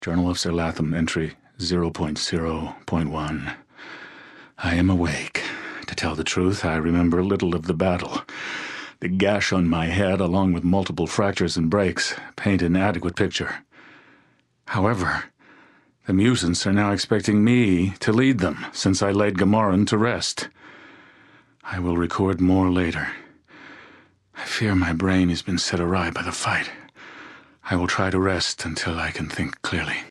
Journal of Sir Latham, entry 0.0.1. I am awake. To tell the truth, I remember little of the battle. The gash on my head, along with multiple fractures and breaks, paint an adequate picture. However, the mutants are now expecting me to lead them, since I laid Gamoran to rest. I will record more later. I fear my brain has been set awry by the fight. I will try to rest until I can think clearly.